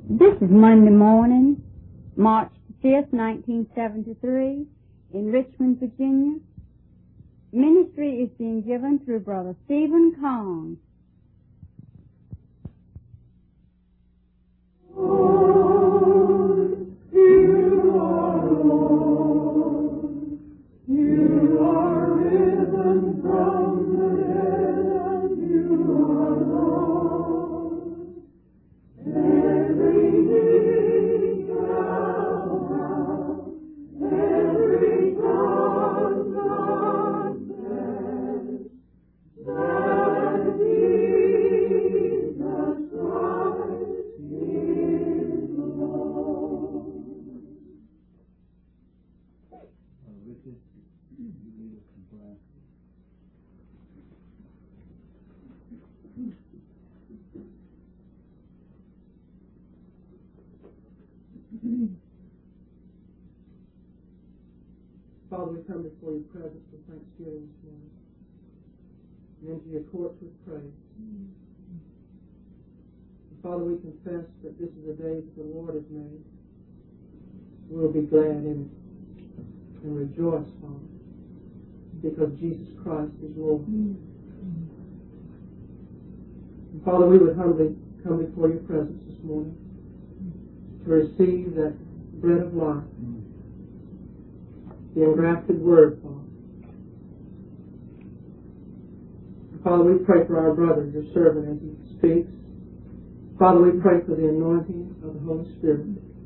This is Monday morning, March 5th, 1973, in Richmond, Virginia. Ministry is being given through Brother Stephen Kong. Father, we come before your presence with thanksgiving this morning, and into your courts with praise. And Father, we confess that this is a day that the Lord has made. We'll be glad in it and rejoice, Father, because Jesus Christ is Lord. And Father, we would humbly come before your presence this morning to receive that bread of life, the engrafted word, Father. Father, we pray for our brother, your servant, as he speaks. Father, we pray for the anointing of the Holy Spirit.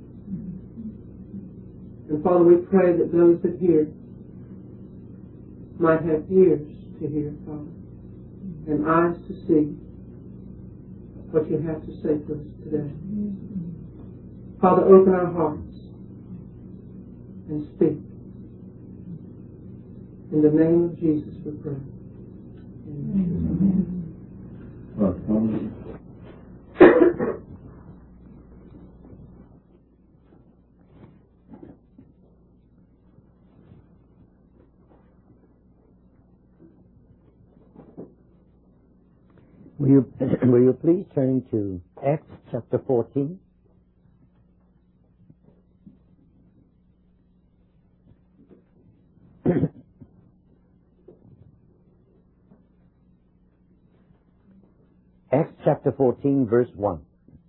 And Father, we pray that those that hear might have ears to hear, Father, and eyes to see what you have to say to us today. Father, open our hearts and speak. In the name of Jesus we pray. Amen. Will you please turn to Acts chapter 14? Acts chapter 14, verse 1.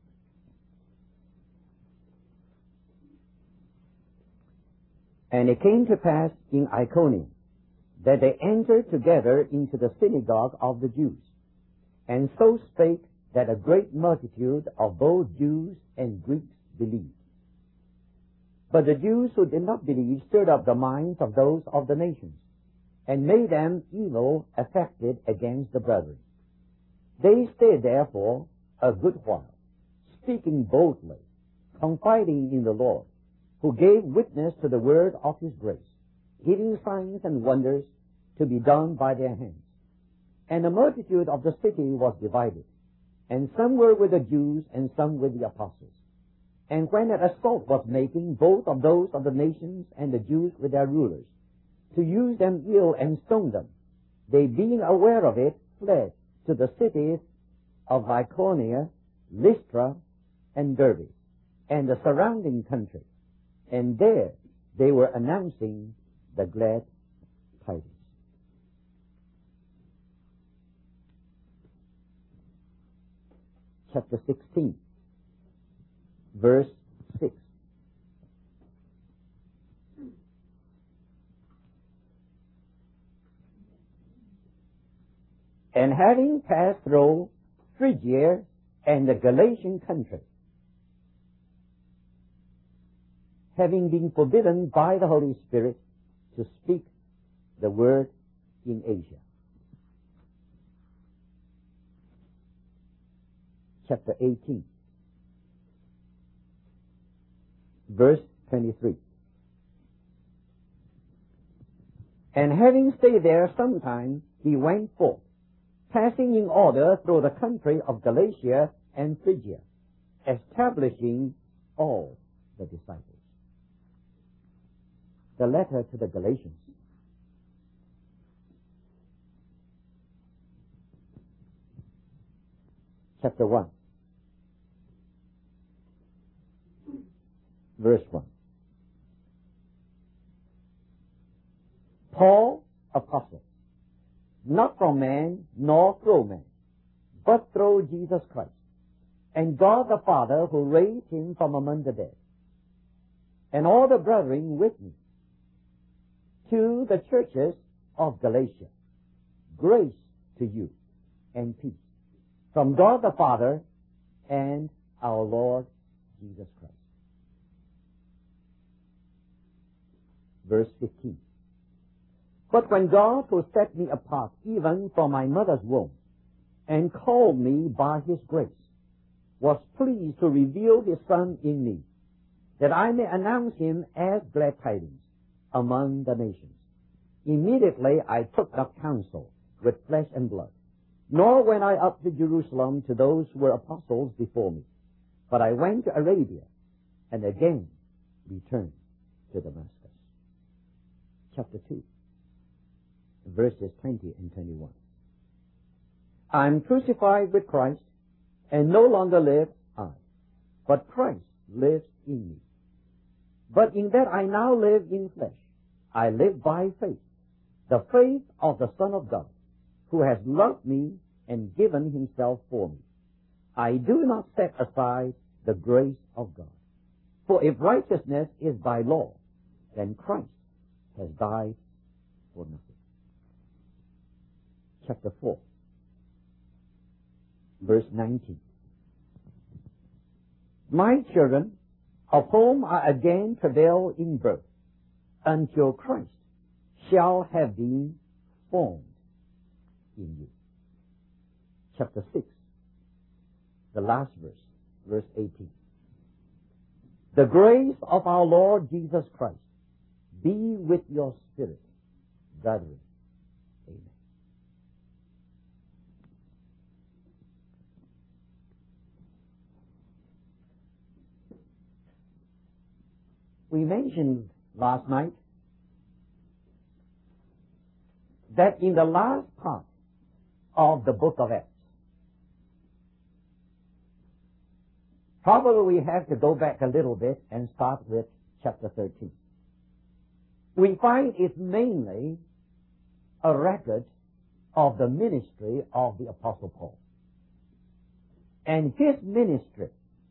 And it came to pass in Iconium that they entered together into the synagogue of the Jews, and so spake that a great multitude of both Jews and Greeks believed. But the Jews who did not believe stirred up the minds of those of the nations, and made them evil affected against the brethren. They stayed therefore a good while, speaking boldly, confiding in the Lord, who gave witness to the word of his grace, giving signs and wonders to be done by their hands. And the multitude of the city was divided, and some were with the Jews, and some with the apostles. And when an assault was making, both of those of the nations and the Jews with their rulers, to use them ill and stone them, they, being aware of it, fled to the cities of Iconium, Lystra, and Derbe, and the surrounding country. And there they were announcing the glad tidings. Chapter 16, verse 6. And having passed through Phrygia and the Galatian country, having been forbidden by the Holy Spirit to speak the word in Asia. Chapter 18, verse 23. And having stayed there some time, he went forth, passing in order through the country of Galatia and Phrygia, establishing all the disciples. The letter to the Galatians. Chapter 1. verse 1. Paul, apostle, not from man nor through man, but through Jesus Christ, and God the Father who raised him from among the dead, and all the brethren with me, to the churches of Galatia, grace to you and peace from God the Father and our Lord Jesus Christ. Verse 15. But when God, who set me apart even from my mother's womb, and called me by his grace, was pleased to reveal his Son in me, that I may announce him as glad tidings among the nations. Immediately I took up counsel with flesh and blood, nor went I up to Jerusalem to those who were apostles before me, but I went to Arabia, and again returned to Damascus. Chapter 2, verses 20 and 21. I am crucified with Christ, and no longer live I, but Christ lives in me. But in that I now live in flesh, I live by faith, the faith of the Son of God, who has loved me and given himself for me. I do not set aside the grace of God. For if righteousness is by law, then Christ has died for nothing. Chapter 4, verse 19. My children, of whom I again travail in birth, until Christ shall have been formed in you. Chapter 6, the last verse, verse 18. The grace of our Lord Jesus Christ be with your spirit, brethren. Amen. We mentioned last night that in the last part of the book of Acts, probably we have to go back a little bit and start with chapter 13. We find it's mainly a record of the ministry of the Apostle Paul. And his ministry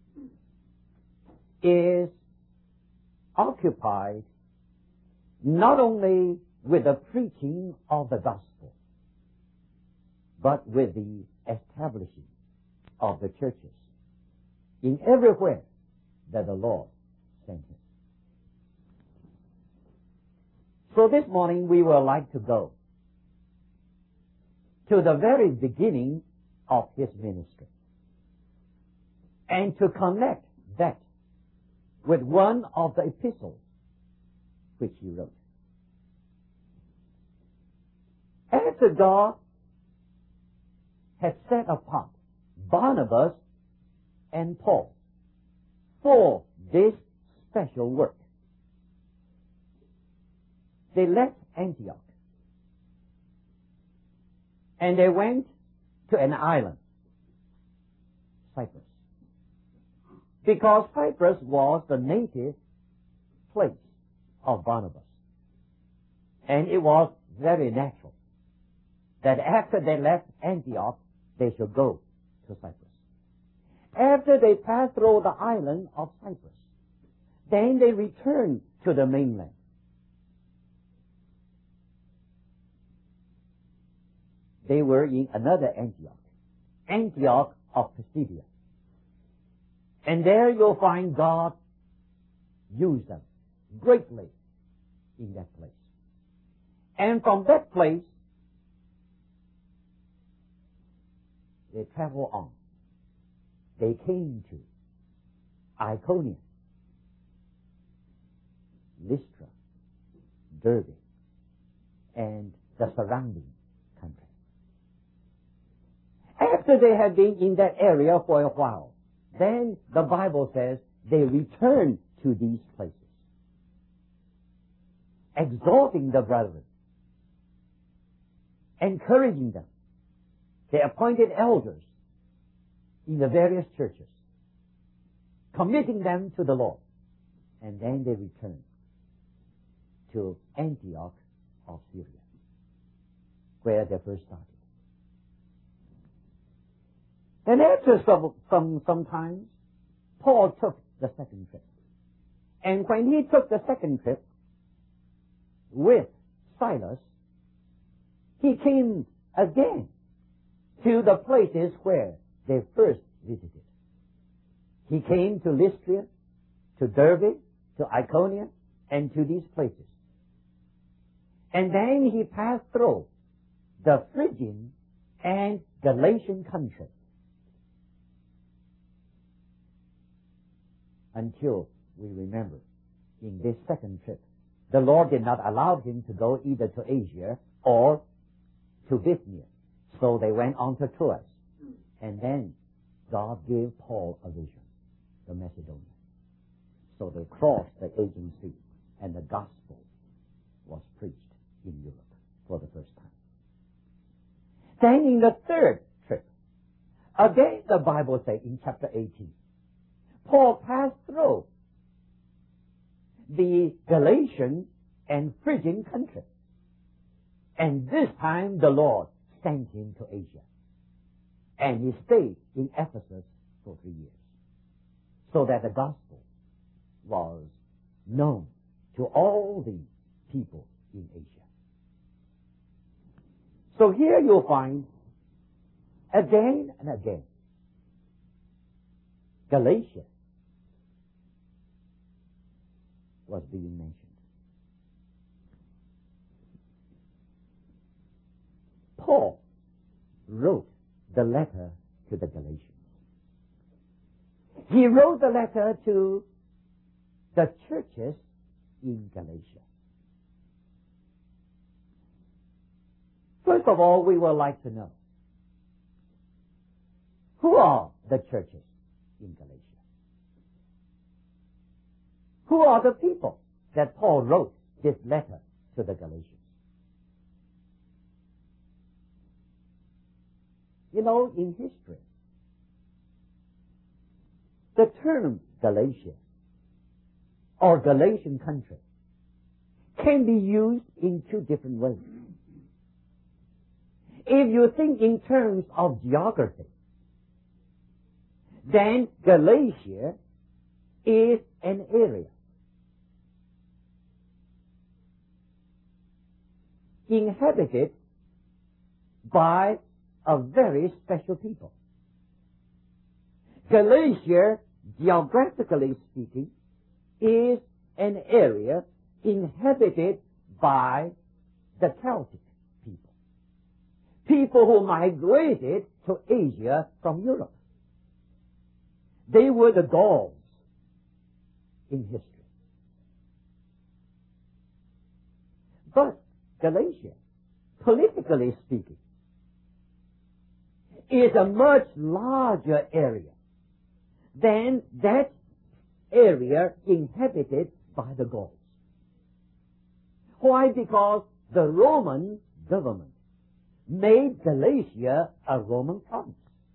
is occupied not only with the preaching of the gospel, but with the establishing of the churches in everywhere that the Lord sent him. So this morning we would like to go to the very beginning of his ministry and to connect that with one of the epistles which he wrote. After God had set apart Barnabas and Paul for this special work, they left Antioch and they went to an island, Cyprus, because Cyprus was the native place of Barnabas. And it was very natural that after they left Antioch, they should go to Cyprus. After they passed through the island of Cyprus, then they returned to the mainland. They were in another Antioch, Antioch of Pisidia. And there you'll find God use them greatly in that place. And from that place, they traveled on. They came to Iconium, Lystra, Derbe, and the surrounding country. After they had been in that area for a while, then the Bible says they returned to these places, exhorting the brethren, encouraging them. They appointed elders in the various churches, committing them to the Lord, and then they returned to Antioch of Syria, where they first started. And after some time, Paul took the second trip. And when he took the second trip with Silas, he came again to the places where they first visited. He came to Lystra, to Derbe, to Iconium, and to these places. And then he passed through the Phrygian and Galatian country until we remember in this second trip, the Lord did not allow him to go either to Asia or to Bithynia. So they went on to Troas. And then God gave Paul a vision, the Macedonia. So they crossed the Aegean Sea, and the gospel was preached in Europe for the first time. Then in the third trip, again the Bible says in chapter 18, Paul passed through the Galatian and Phrygian country. And this time the Lord sent him to Asia. And he stayed in Ephesus for 3 years, so that the gospel was known to all the people in Asia. So here you'll find again and again Galatia was being mentioned. Paul wrote the letter to the Galatians. He wrote the letter to the churches in Galatia. First of all, we would like to know, who are the churches in Galatia? Who are the people that Paul wrote this letter to the Galatians? You know, in history, the term Galatia or Galatian country can be used in two different ways. If you think in terms of geography, then Galatia is an area inhabited by a very special people. Galatia, geographically speaking, is an area inhabited by the Celtic people. People who migrated to Asia from Europe. They were the Gauls in history. But Galatia, politically speaking, is a much larger area than that area inhabited by the Gauls. Why? Because the Roman government made Galatia a Roman province.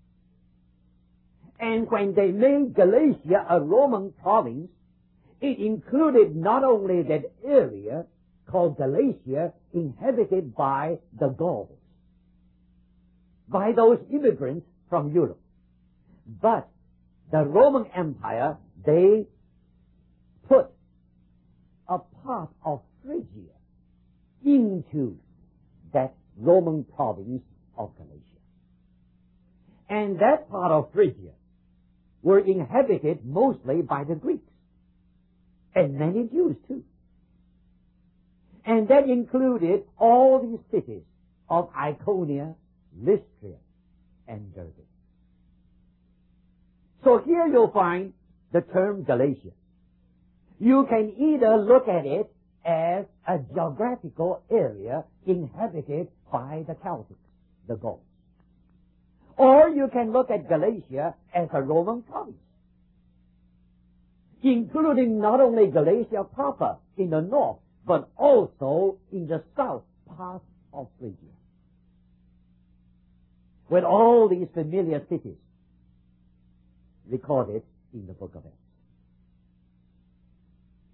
And when they made Galatia a Roman province, it included not only that area called Galatia inhabited by the Gauls, by those immigrants from Europe, but the Roman Empire, they put a part of Phrygia into that Roman province of Galatia. And that part of Phrygia were inhabited mostly by the Greeks, and many Jews too. And that included all these cities of Iconium, Lystra, and Derbe. So here you'll find the term Galatia. You can either look at it as a geographical area inhabited by the Celtics, the Gauls. Or you can look at Galatia as a Roman province, including not only Galatia proper in the north, but also in the south part of Phrygia, with all these familiar cities recorded in the book of Acts.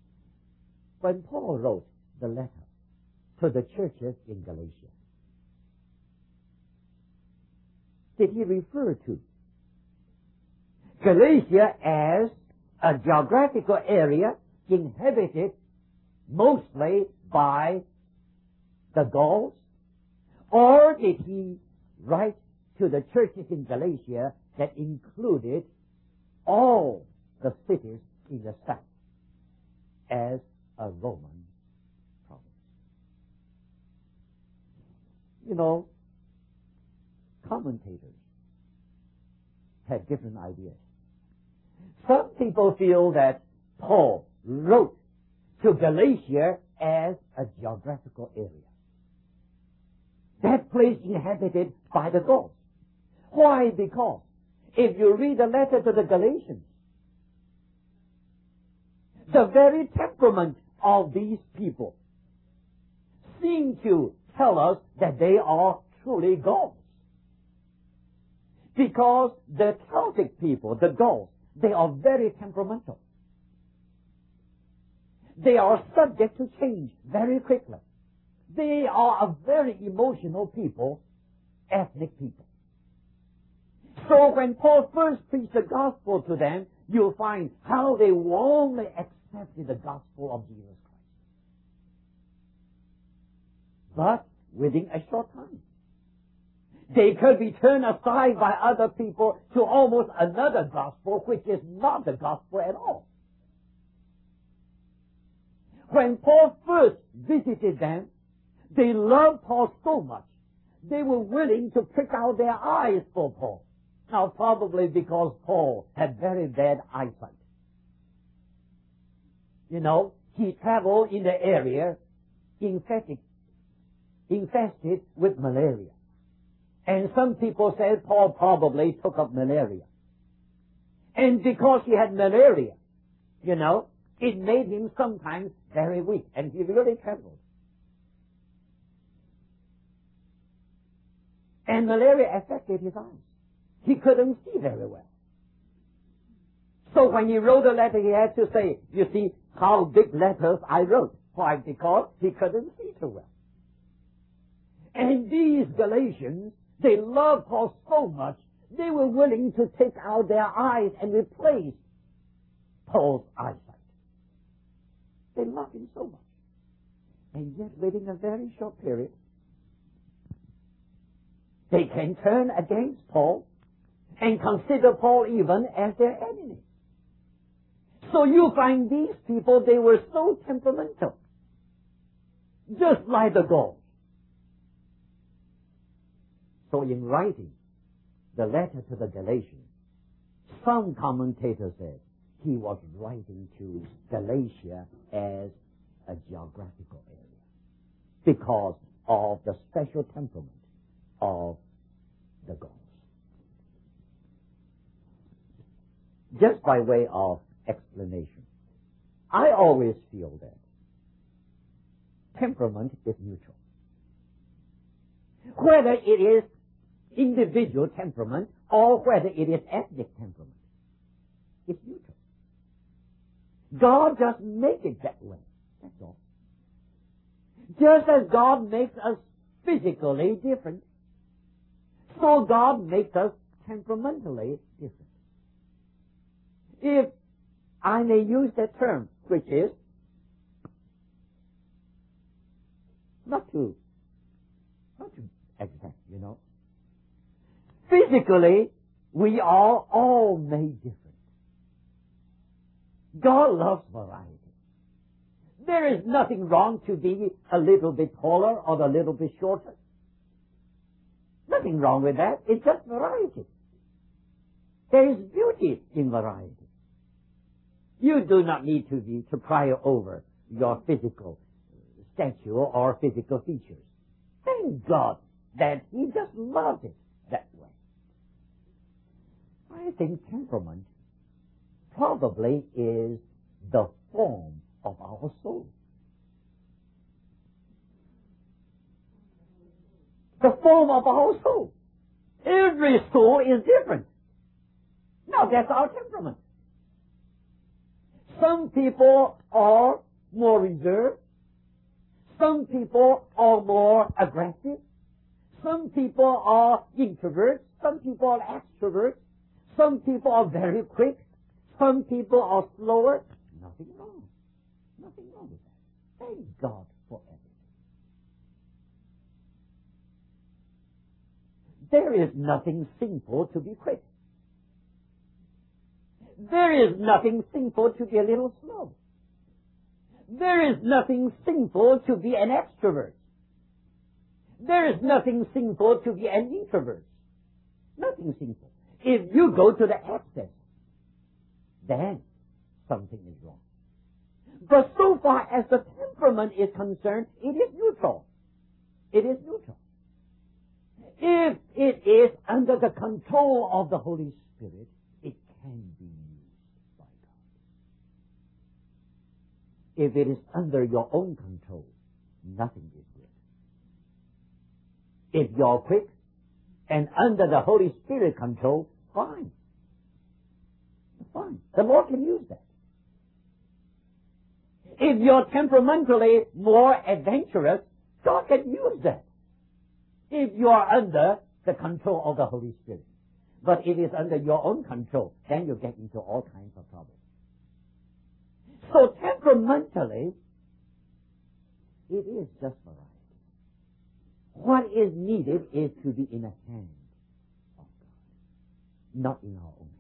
when Paul wrote the letter to the churches in Galatia, did he refer to Galatia as a geographical area inhabited mostly by the Gauls? Or did he write to the churches in Galatia that included all the cities in the south as a Roman province? You know, commentators have different ideas. Some people feel that Paul wrote to Galatia as a geographical area. That place inhabited by the Gauls. Why? Because if you read the letter to the Galatians, the very temperament of these people seem to tell us that they are truly Gauls. Because the Celtic people, the Gauls, they are very temperamental. They are subject to change very quickly. They are a very emotional people, ethnic people. So when Paul first preached the gospel to them, you'll find how they warmly accepted the gospel of Jesus Christ. But within a short time, they could be turned aside by other people to almost another gospel, which is not the gospel at all. When Paul first visited them, they loved Paul so much, they were willing to prick out their eyes for Paul. Now, probably because Paul had very bad eyesight. You know, he traveled in the area infested with malaria. And some people said Paul probably took up malaria. And because he had malaria, you know, it made him sometimes very weak. And he really trembled. And malaria affected his eyes. He couldn't see very well. So when he wrote a letter, he had to say, you see how big letters I wrote. Why? Because he couldn't see too well. And these Galatians, they loved Paul so much, they were willing to take out their eyes and replace Paul's eyesight. They loved him so much. And yet, within a very short period, they can turn against Paul and consider Paul even as their enemy. So you find these people, they were so temperamental, just like the Gauls. So in writing the letter to the Galatians, some commentators said he was writing to Galatia as a geographical area because of the special temperament of the Gauls. Just by way of explanation, I always feel that temperament is neutral. Whether it is individual temperament or whether it is ethnic temperament, it's neutral. God just makes it that way. That's all. Just as God makes us physically different, so God makes us temperamentally different. If I may use that term, which is not too exact, you know. Physically, we are all made different. God loves variety. There is nothing wrong to be a little bit taller or a little bit shorter. Nothing wrong with that. It's just variety. There is beauty in variety. You do not need to pry over your physical stature or physical features. Thank God that He just loves it that way. I think temperament probably is the form of our soul. The form of our soul. Every soul is different. Now that's our temperament. Some people are more reserved. Some people are more aggressive. Some people are introverts. Some people are extroverts. Some people are very quick. Some people are slower. Nothing wrong. Nothing wrong with that. Thank God for everything. There is nothing sinful to be quick. There is nothing sinful to be a little slow. There is nothing sinful to be an extrovert. There is nothing sinful to be an introvert. Nothing sinful. If you go to the excess, then something is wrong. But so far as the temperament is concerned, it is neutral. It is neutral. If it is under the control of the Holy Spirit, it can be used by God. If it is under your own control, nothing is good. If you're quick and under the Holy Spirit control, fine. Fine. The Lord can use that. If you're temperamentally more adventurous, God can use that. If you are under the control of the Holy Spirit. But if it's under your own control, then you get into all kinds of trouble. So temperamentally, it is just variety. What is needed is to be in the hand of God, not in our own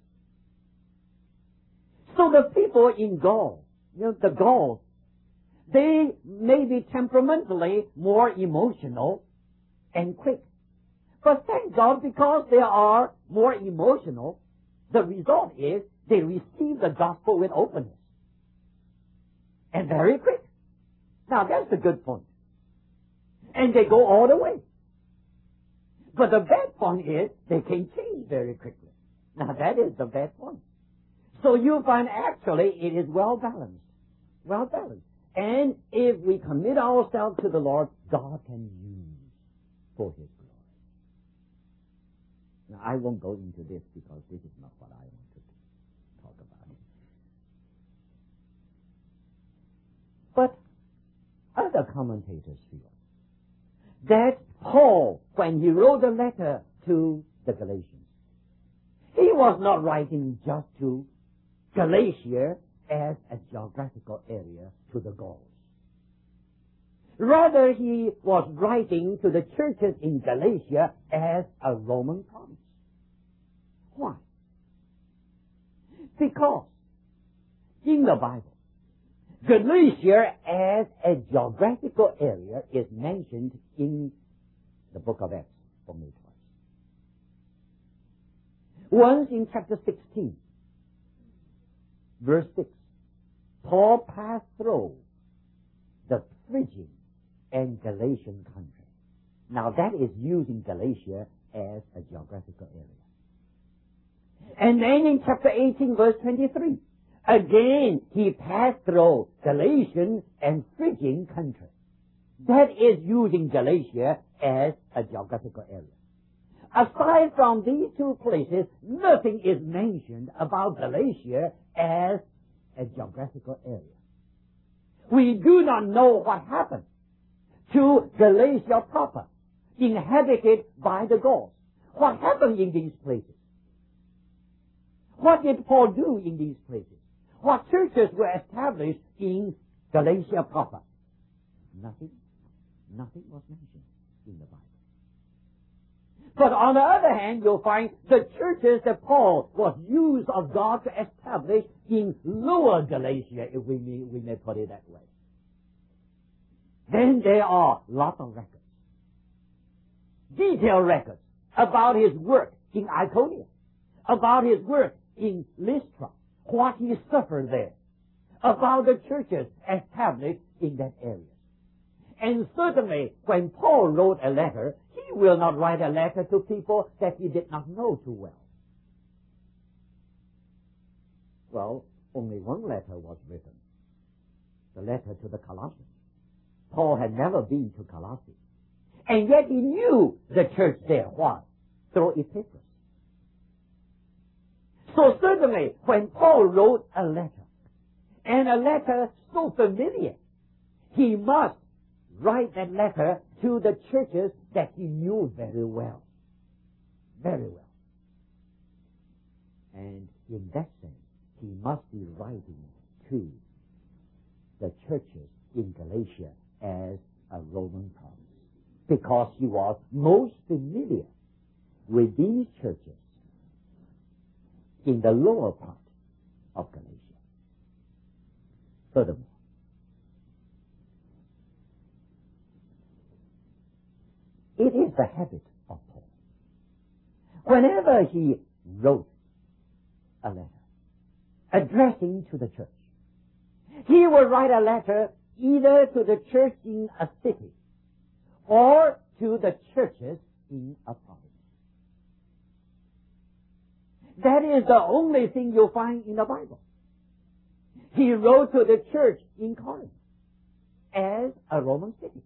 hands. So the people in Gaul, the Gauls, they may be temperamentally more emotional and quick. But thank God, because they are more emotional, the result is they receive the gospel with openness. And very quick. Now that's a good point. And they go all the way. But the bad point is they can change very quickly. Now that is the bad point. So you find actually it is well balanced. Well balanced. And if we commit ourselves to the Lord, God can use for His glory. Now I won't go into this because this is not what I want to talk about. But other commentators feel that Paul, when he wrote a letter to the Galatians, he was not writing just to Galatia as a geographical area to the Gauls. Rather, he was writing to the churches in Galatia as a Roman province. Why? Because in the Bible, Galatia as a geographical area is mentioned in the book of Acts only twice. Once in chapter 16, verse 6, Paul passed through the Phrygian and Galatian country. Now that is using Galatia as a geographical area. And then in chapter 18, verse 23, again he passed through Galatian and Phrygian country. That is using Galatia as a geographical area. Aside from these two places, nothing is mentioned about Galatia as a geographical area. We do not know what happened to Galatia proper, inhabited by the Gauls. What happened in these places? What did Paul do in these places? What churches were established in Galatia proper? Nothing. Nothing was mentioned in the Bible. But on the other hand, you'll find the churches that Paul was used of God to establish in Lower Galatia, if we may put it that way. Then there are lots of records, detailed records about his work in Iconium, about his work in Lystra, what he suffered there, about the churches established in that area. And certainly, when Paul wrote a letter, he will not write a letter to people that he did not know too well. Well, only one letter was written, the letter to the Colossians. Paul had never been to Colossae, and yet he knew the church there. Why? Through epistles. So certainly, when Paul wrote a letter, and a letter so familiar. He must write that letter to the churches that he knew very well. Very well. And in that sense, he must be writing to the churches in Galatia as a Roman province, because he was most familiar with these churches in the lower part of Galatia. Furthermore, it is the habit of Paul. Whenever he wrote a letter addressing to the church, he would write a letter either to the church in a city or to the churches in a province. That is the only thing you'll find in the Bible. He wrote to the church in Corinth as a Roman city.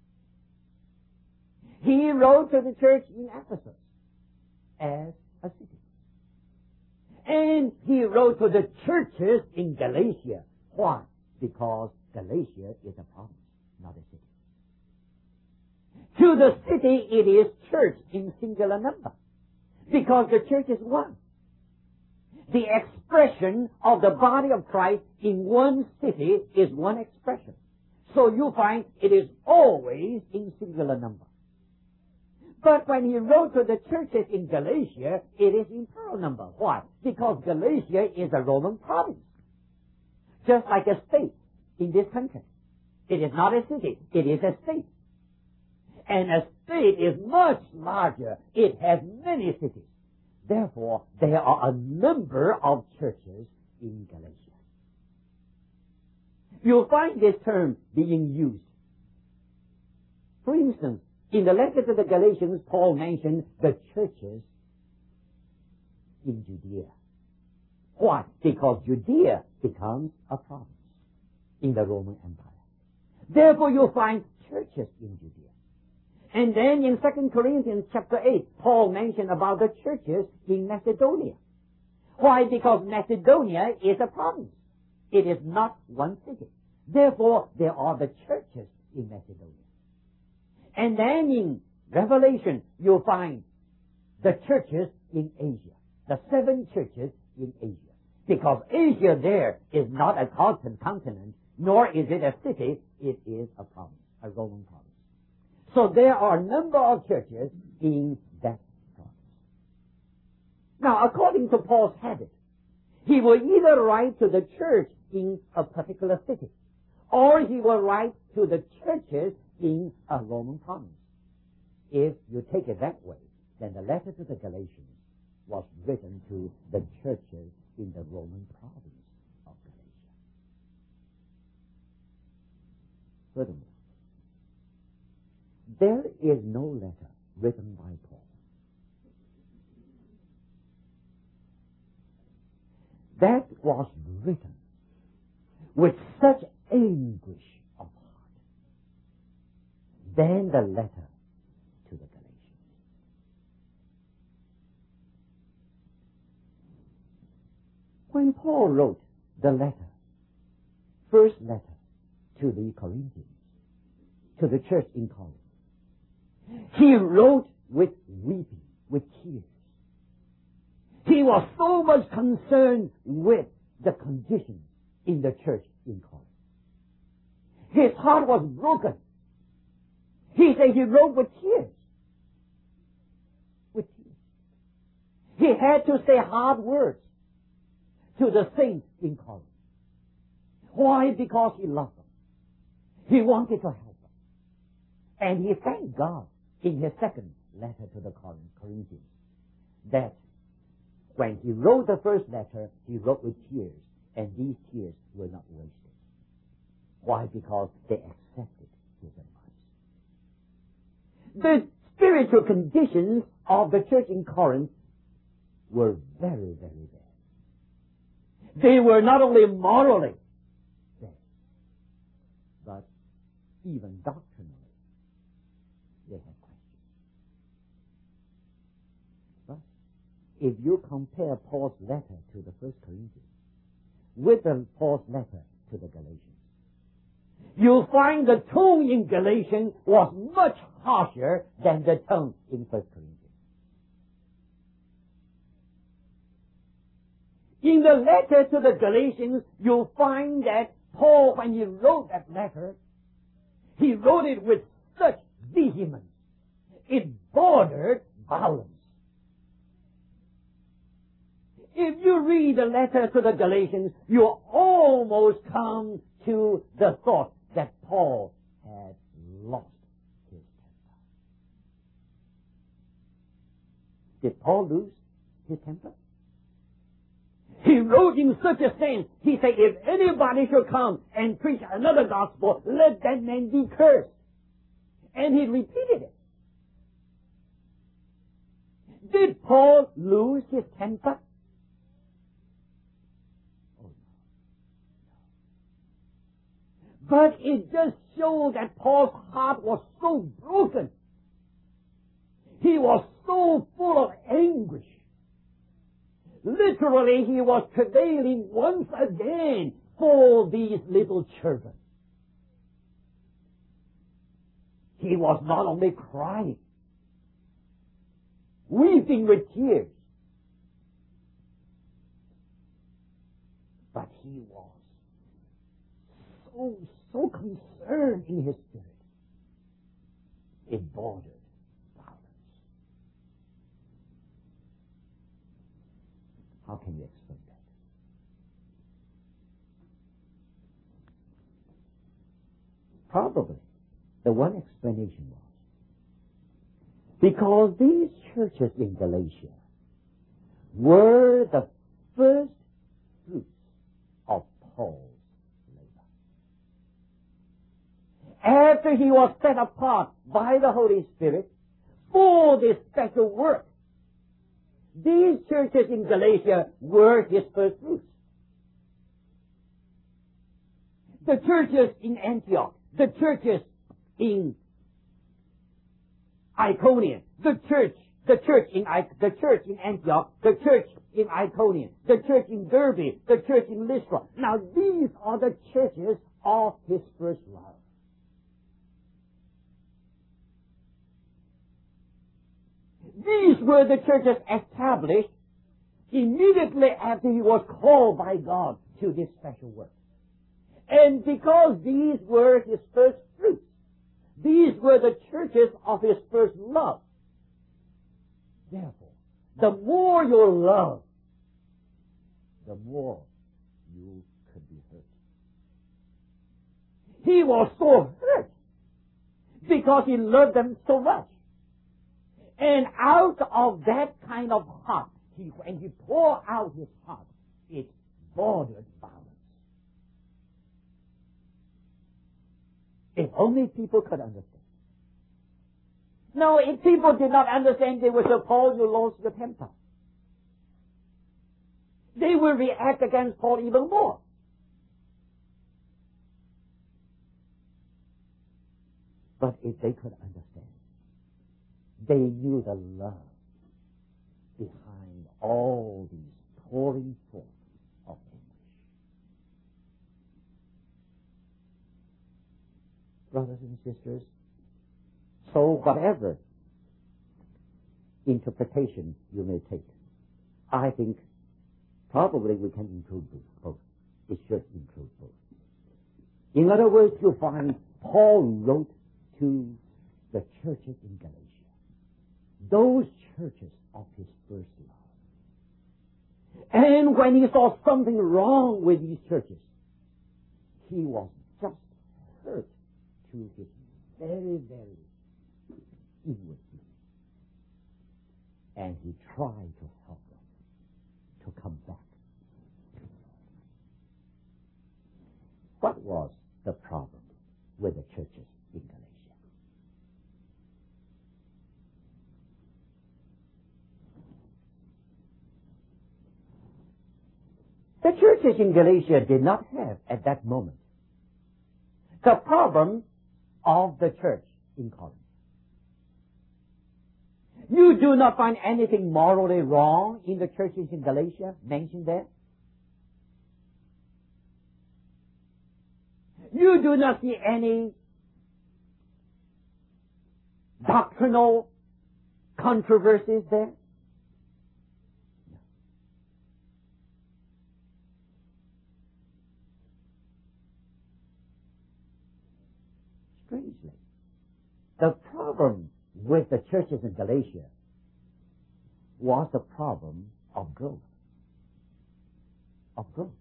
He wrote to the church in Ephesus as a city. And he wrote to the churches in Galatia. Why? Because Galatia is a province, not a city. To the city, it is church in singular number, because the church is one. The expression of the body of Christ in one city is one expression. So you find it is always in singular number. But when he wrote to the churches in Galatia, it is in plural number. Why? Because Galatia is a Roman province, just like a state in this country. It is not a city, it is a state. And a state is much larger. It has many cities. Therefore, there are a number of churches in Galatia. You'll find this term being used. For instance, in the letter to the Galatians, Paul mentioned the churches in Judea. Why? Because Judea becomes a province in the Roman Empire. Therefore, you'll find churches in Judea. And then in 2 Corinthians chapter 8, Paul mentioned about the churches in Macedonia. Why? Because Macedonia is a province. It is not one city. Therefore, there are the churches in Macedonia. And then in Revelation, you'll find the churches in Asia. The 7 churches in Asia. Because Asia there is not a continent, nor is it a city. It is a province, a Roman province. So there are a number of churches in that province. Now, according to Paul's habit, he will either write to the church in a particular city, or he will write to the churches in a Roman province. If you take it that way, then the letter to the Galatians was written to the churches in the Roman province of Galatia. Furthermore, there is no letter written by Paul that was written with such anguish of heart than the letter to the Galatians. When Paul wrote the letter, first letter to the Corinthians, to the church in Corinth, he wrote with weeping, with tears. He was so much concerned with the conditions in the church in Corinth. His heart was broken. He said he wrote with tears. With tears. He had to say hard words to the saints in Corinth. Why? Because he loved them. He wanted to help them. And he thanked God in his second letter to the Corinthians that when he wrote the first letter, he wrote with tears, and these tears were not wasted. Why? Because they accepted his advice. The spiritual conditions of the church in Corinth were very, very bad. They were not only morally bad, but even doctrinally they had questions. But if you compare Paul's letter to the First Corinthians with Paul's letter to the Galatians, you'll find the tone in Galatians was much harsher than the tone in 1 Corinthians. In the letter to the Galatians, you'll find that Paul, when he wrote that letter, he wrote it with such vehemence. It bordered violence. If you read the letter to the Galatians, you'll almost come to the thought that Paul had lost his temper. Did Paul lose his temper? He wrote in such a sense, he said, if anybody should come and preach another gospel, let that man be cursed. And he repeated it. Did Paul lose his temper? Oh, no. But it just showed that Paul's heart was so broken. He was so full of anguish. Literally, he was travailing once again for these little children. He was not only crying, weeping with tears, but he was so concerned in his spirit. It bordered violence. How can you explain that? Probably the one explanation was because these churches in Galatia were the first fruits of Paul's labor. After he was set apart by the Holy Spirit for this special work, these churches in Galatia were his first fruits. The churches in Antioch, the churches in Iconium, the church in Antioch, the church in Iconium, the church in Derbe, the church in Lystra. Now these are the churches of his first love. These were the churches established immediately after he was called by God to this special work. And because these were his first fruits, these were the churches of his first love. Therefore, the more you love, the more you could be hurt. He was so hurt because he loved them so much. And out of that kind of heart, when he poured out his heart, it bordered violence. If only people could understand. No, if people did not understand, they would say, Paul, you lost your temper. They will react against Paul even more. But if they could understand, they knew the love behind all these pouring forth of anguish. Brothers and sisters, so whatever interpretation you may take, I think probably we can include both. It should include both. In other words, you find Paul wrote to the churches in Galatia. Those churches of his first love. And when he saw something wrong with these churches, he was just hurt to his very, very inward being. And he tried to help them to come back. What was the problem with the churches in Galatia? The churches in Galatia did not have, at that moment, the problem of the church in Corinth. You do not find anything morally wrong in the churches in Galatia mentioned there. You do not see any doctrinal controversies there. Strangely, the problem with the churches in Galatia was the problem of growth. Of growth.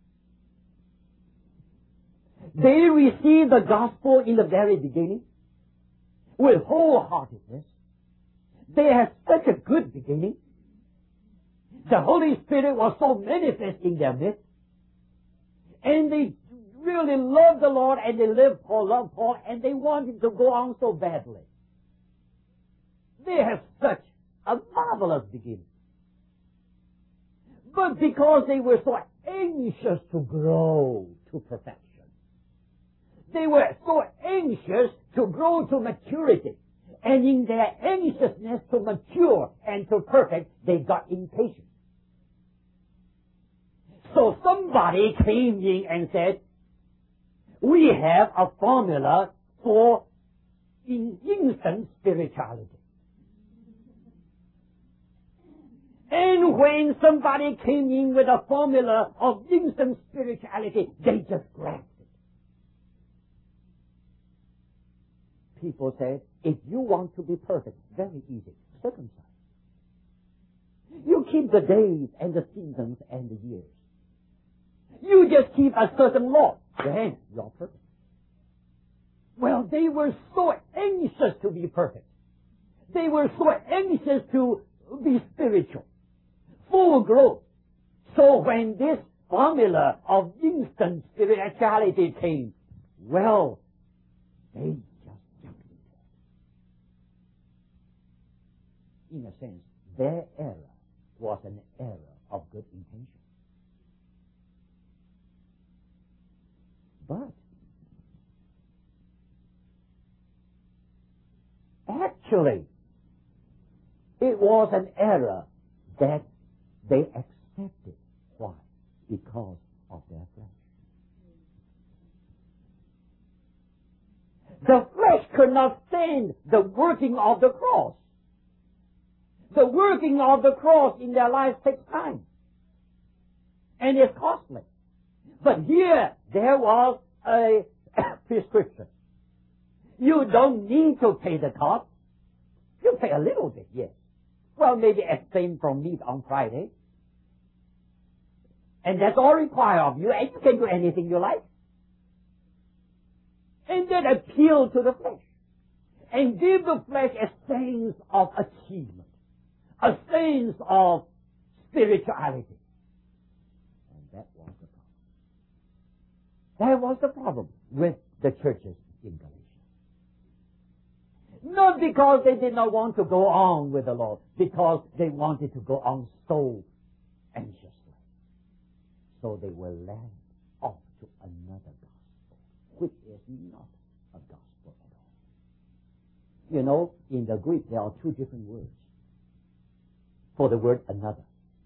They received the gospel in the very beginning with wholeheartedness. They had such a good beginning. The Holy Spirit was so manifest in their midst. And they really loved the Lord, and they lived for love Paul, and they wanted to go on so badly. They had such a marvelous beginning. But because they were so anxious to grow to perfection, they were so anxious to grow to maturity, and in their anxiousness to mature and to perfect, they got impatient. So somebody came in and said, we have a formula for instant spirituality. And when somebody came in with a formula of instant spirituality, they just grasped it. People said, if you want to be perfect, very easy, circumcise. You keep the days and the seasons and the years. You just keep a certain law, then you're perfect. Well, they were so anxious to be perfect. They were so anxious to be spiritual, full growth. So when this formula of instant spirituality came, well, they just jumped into it. In a sense, their error was an error of good intention. But actually, it was an error that they accepted. Why? Because of their flesh. The flesh could not stand the working of the cross. The working of the cross in their lives takes time. And it's costly. But here, there was a prescription. You don't need to pay the cost. You pay a little bit, yes. Well, maybe abstain from meat on Friday. And that's all required of you, and you can do anything you like. And then appeal to the flesh. And give the flesh a sense of achievement. A sense of spirituality. And that was the problem. That was the problem with the churches in Galatia. Not because they did not want to go on with the Lord, because they wanted to go on so anxiously. So they were led off to another gospel, which is not a gospel at all. You know, in the Greek there are two different words for the word another.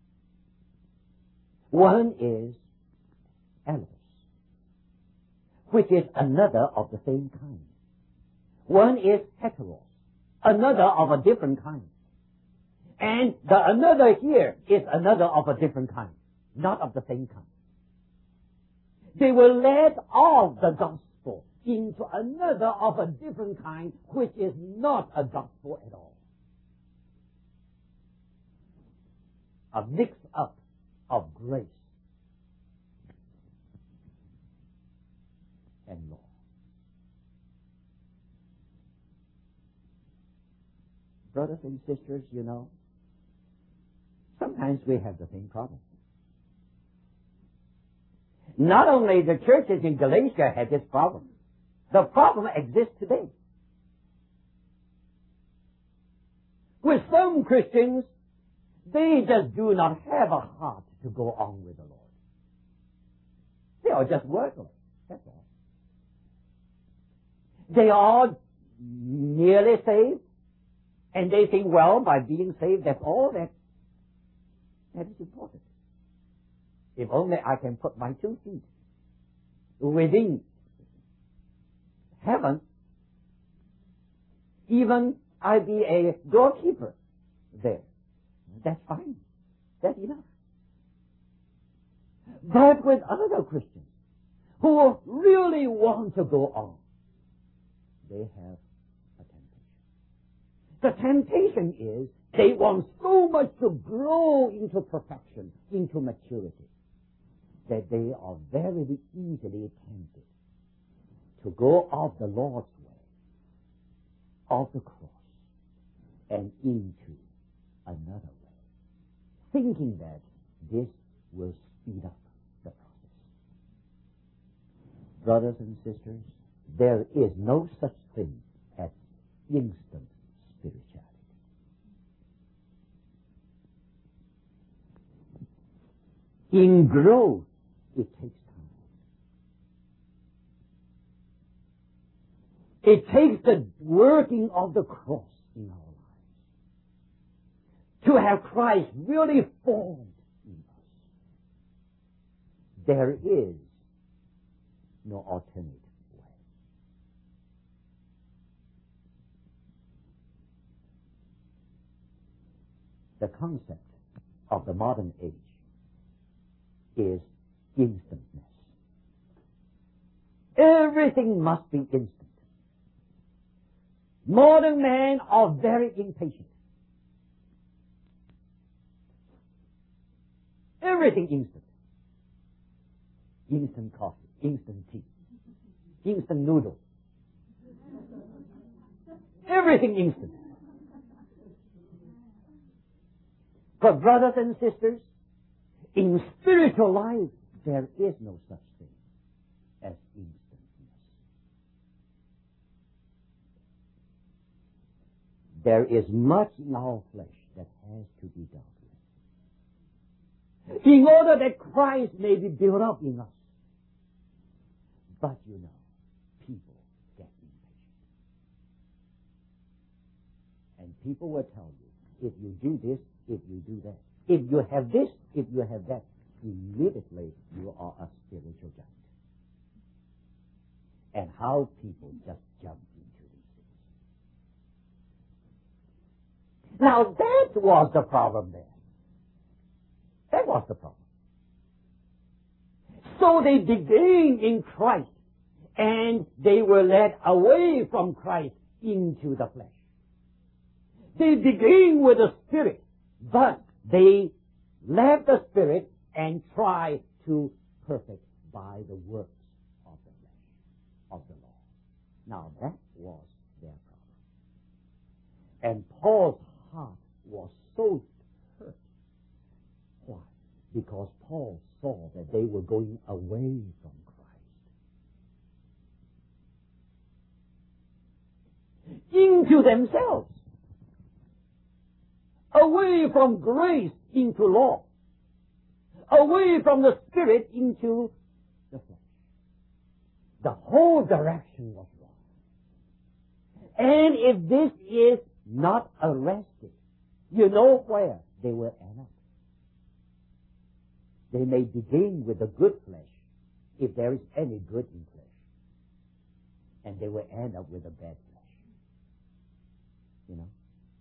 One is allos, which is another of the same kind. One is heteros, another of a different kind. And the another here is another of a different kind, not of the same kind. They were led off the gospel into another of a different kind, which is not a gospel at all. A mix-up of grace and law. Brothers and sisters, you know, sometimes we have the same problem. Not only the churches in Galatia had this problem, the problem exists today. With some Christians, they just do not have a heart to go on with the Lord. They are just worthless, that's all. They are nearly saved, and they think, well, by being saved, that's all that is important. If only I can put my 2 feet within heaven, even I be a doorkeeper there. That's fine. That's enough. But with other Christians who really want to go on, they have a temptation. The temptation is they want so much to grow into perfection, into maturity, that they are very easily tempted to go off the Lord's way, off the cross, and into another way, thinking that this will speed up the process. Brothers and sisters, there is no such thing as instant spirituality. In growth, it takes time. It takes the working of the cross in our lives to have Christ really formed in us. There is no alternative way. The concept of the modern age is instantness. Everything must be instant. Modern men are very impatient. Everything instant. Instant coffee, instant tea, instant noodle. Everything instant. But brothers and sisters, in spiritual life, there is no such thing as instantness. There is much in our flesh that has to be dealt with, in order that Christ may be built up in us. But you know, people get impatient. And people will tell you, if you do this, if you do that, if you have this, if you have that, immediately you are a spiritual giant. And how people just jump into these things. Now that was the problem there. That was the problem. So they began in Christ, and they were led away from Christ into the flesh. They began with the Spirit, but they left the Spirit and tried to perfect by the works of the flesh, of the law. Now that was their problem. And Paul's heart was so hurt. Why? Because Paul saw that they were going away from Christ, into themselves, away from grace into law, away from the Spirit into the flesh. The whole direction was wrong. And if this is not arrested, you know where they will end up. They may begin with the good flesh, if there is any good in flesh, and they will end up with a bad flesh. You know?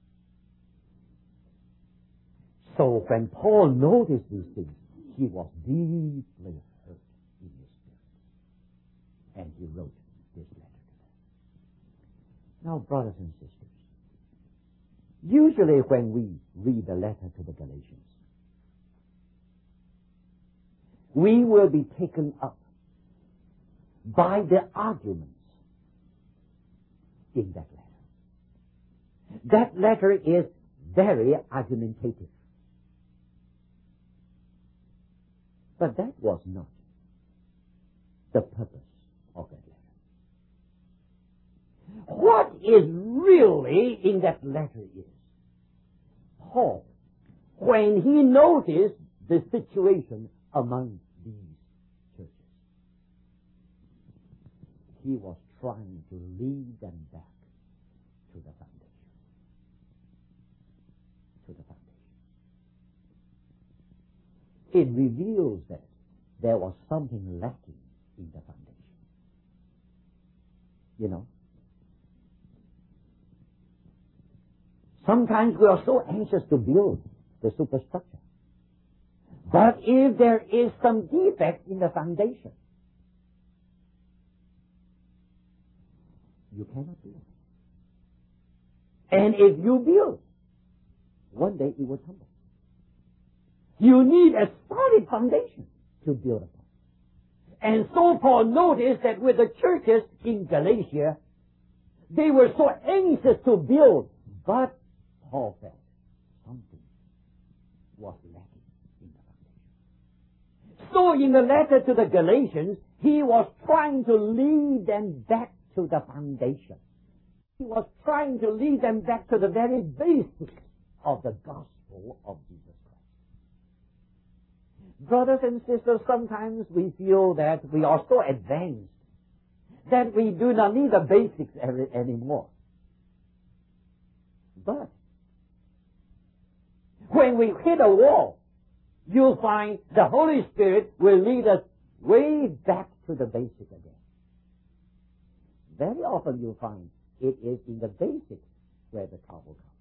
So when Paul noticed these things, he was deeply hurt in his spirit. And he wrote this letter to them. Now, brothers and sisters, usually when we read the letter to the Galatians, we will be taken up by the arguments in that letter. That letter is very argumentative. But that was not the purpose of that letter. What is really in that letter is Paul, when he noticed the situation among these churches, he was trying to lead them back to the foundation. To the foundation. It reveals that there was something lacking in the foundation. you know. Sometimes we are so anxious to build the superstructure. But if there is some defect in the foundation, you cannot build. And if you build, one day it will tumble. You need a solid foundation to build upon. And so Paul noticed that with the churches in Galatia, they were so anxious to build, but Paul felt something was lacking in the foundation. So in the letter to the Galatians, he was trying to lead them back to the foundation. He was trying to lead them back to the very basics of the gospel of Jesus Christ. Brothers and sisters, sometimes we feel that we are so advanced that we do not need the basics anymore. But when we hit a wall, you'll find the Holy Spirit will lead us way back to the basic again. Very often you'll find it is in the basics where the trouble comes.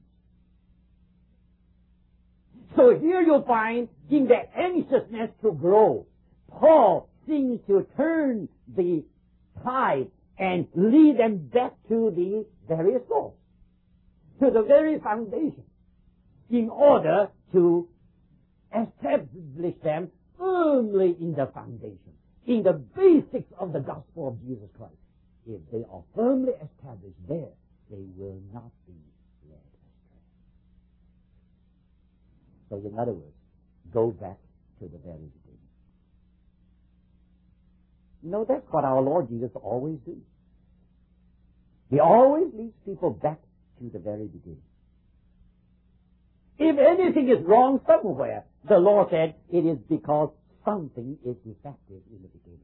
So here you'll find in the anxiousness to grow, Paul seems to turn the tide and lead them back to the very source, to the very foundation, in order to establish them firmly in the foundation, in the basics of the gospel of Jesus Christ. If they are firmly established there, they will not be led astray. So in other words, go back to the very beginning. You know, that's what our Lord Jesus always do. He always leads people back to the very beginning. If anything is wrong somewhere, the Lord said it is because something is defective in the beginning.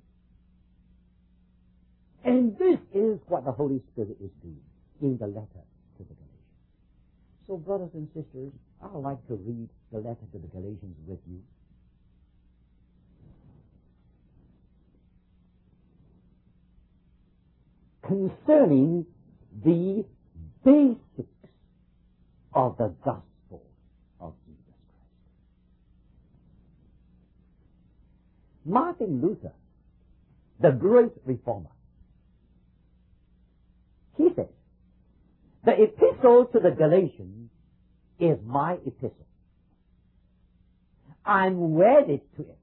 And this is what the Holy Spirit is doing in the letter to the Galatians. So, brothers and sisters, I would like to read the letter to the Galatians with you. Concerning the basics of the gospel of Jesus Christ. Martin Luther, the great reformer, he says, the epistle to the Galatians is my epistle. I'm wedded to it.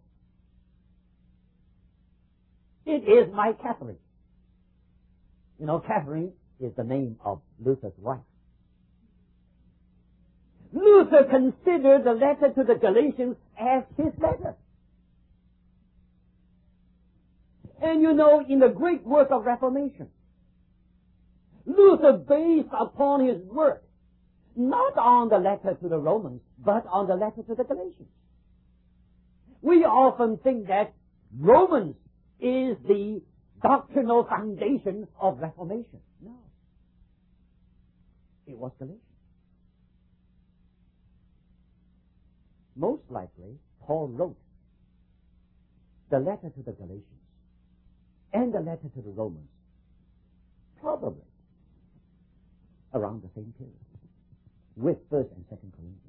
It is my Catherine. You know, Catherine is the name of Luther's wife. Luther considered the letter to the Galatians as his letter. And you know, in the great work of Reformation, Luther based upon his work not on the letter to the Romans, but on the letter to the Galatians. We often think that Romans is the doctrinal foundation of Reformation. No. It was Galatians. Most likely, Paul wrote the letter to the Galatians and the letter to the Romans probably around the same period with 1st and 2nd Corinthians.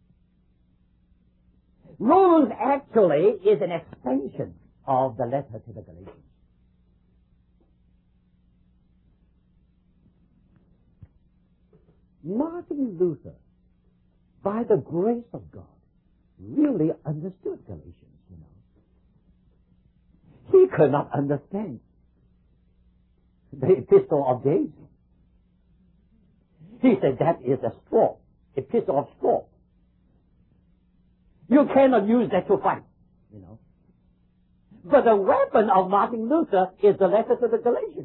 Romans actually is an extension of the letter to the Galatians. Martin Luther, by the grace of God, really understood Galatians, you know. He could not understand the epistle of James. He said that is a straw, epistle of straw. You cannot use that to fight, you know. But the weapon of Martin Luther is the letter to the Galatians.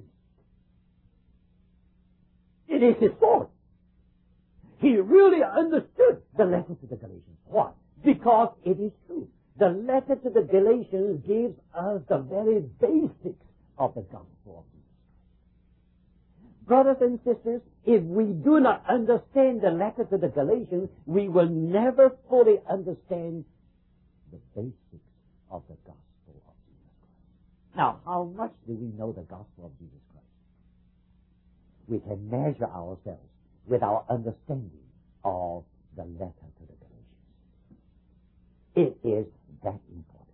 It is his sword. He really understood the letter to the Galatians. Why? Because it is true. The letter to the Galatians gives us the very basics of the gospel of Jesus Christ. Brothers and sisters, if we do not understand the letter to the Galatians, we will never fully understand the basics of the gospel of Jesus Christ. Now, how much do we know the gospel of Jesus Christ? we can measure ourselves with our understanding of the letter to the Galatians. It is that important.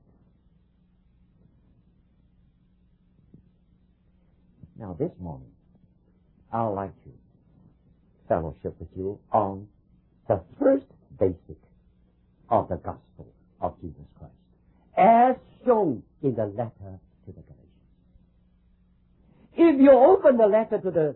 Now, this morning, I would like to fellowship with you on the first basic of the gospel of Jesus Christ, as shown in the letter to the Galatians. If you open the letter to the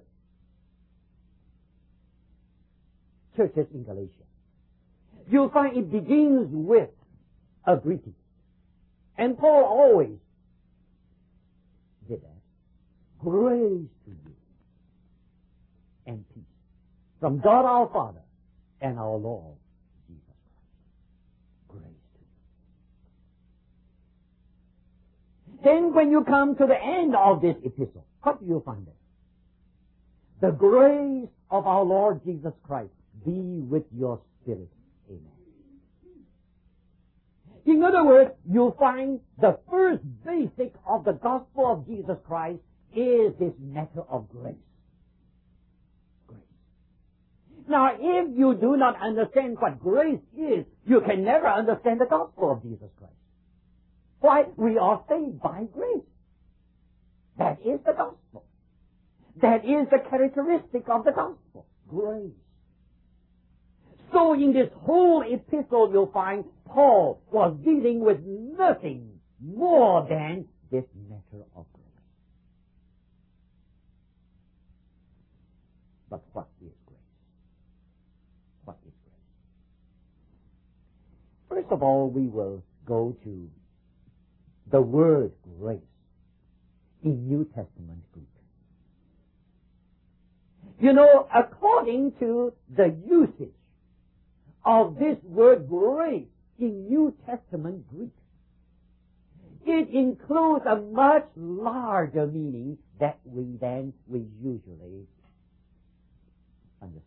churches in Galatia, you'll find it begins with a greeting. And Paul always did that. Grace to you and peace from God our Father and our Lord Jesus Christ. Grace to you. Then when you come to the end of this epistle, what do you find there? The grace of our Lord Jesus Christ be with your spirit. Amen. In other words, you'll find the first basic of the gospel of Jesus Christ is this matter of grace. Grace. Now, if you do not understand what grace is, you can never understand the gospel of Jesus Christ. Why? We are saved by grace. That is the gospel. That is the characteristic of the gospel. Grace. So in this whole epistle, you'll find Paul was dealing with nothing more than this matter of grace. But what is grace? What is grace? First of all, we will go to the word grace in New Testament Greek. You know, according to the usage of this word grace in New Testament Greek, it includes a much larger meaning that we usually understand.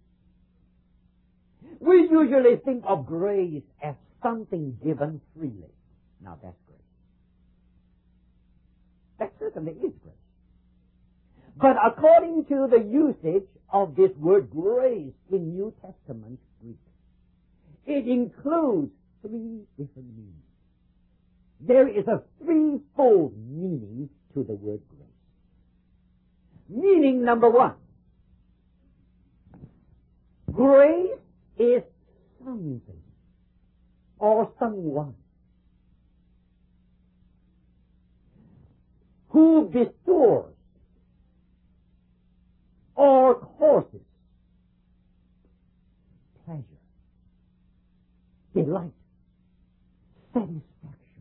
We usually think of grace as something given freely. Now that's grace. That certainly is grace. But according to the usage of this word grace in New Testament Greek, it includes three different meanings. There is a threefold meaning to the word grace. Meaning number one, grace is something or someone who bestows or causes pleasure, delight, satisfaction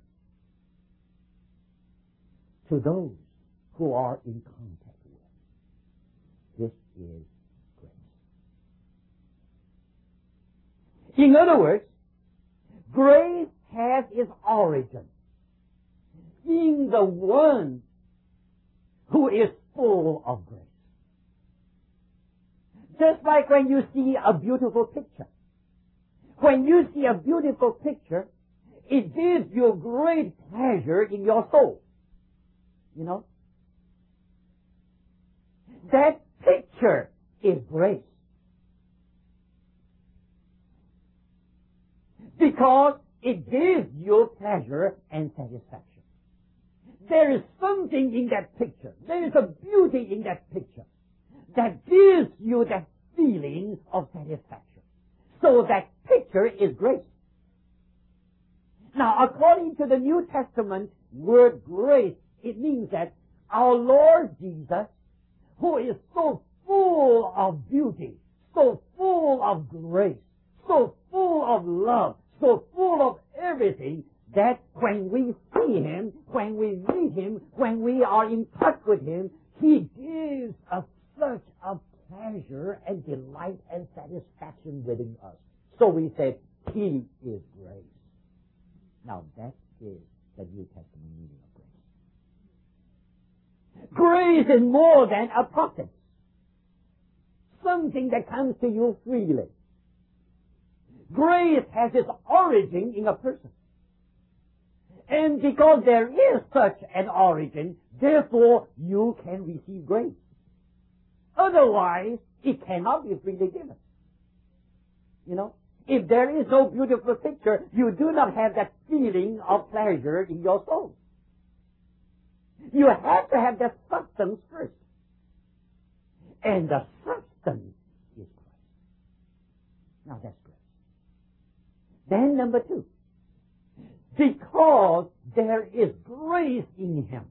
to those who are in contact with. This is grace. In other words, grace has its origin in the one who is full of grace. Just like when you see a beautiful picture. When you see a beautiful picture, it gives you great pleasure in your soul. You know? That picture is grace. Because it gives you pleasure and satisfaction. There is something in that picture. There is a beauty in that picture that gives you that feeling of satisfaction. So that picture is grace. Now, according to the New Testament word grace, it means that our Lord Jesus, who is so full of beauty, so full of grace, so full of love, so full of everything, that when we see Him, when we meet Him, when we are in touch with Him, He gives us such a pleasure and delight and satisfaction within us. So we say, He is grace. Now that is the New Testament meaning of grace. Grace is more than a process. Something that comes to you freely. Grace has its origin in a person. And because there is such an origin, therefore you can receive grace. Otherwise, it cannot be freely given. You know, if there is no beautiful picture, you do not have that feeling of pleasure in your soul. You have to have that substance first. And the substance is Christ. Now that's grace. Then number 2. Because there is grace in Him.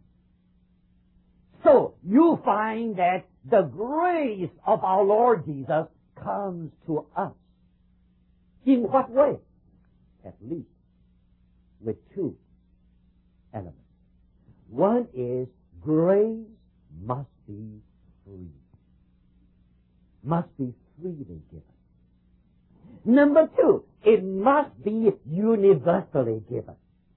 So you find that the grace of our Lord Jesus comes to us. In what way? At least with 2 elements. One is grace must be free. Must be freely given. Number 2, it must be universally given.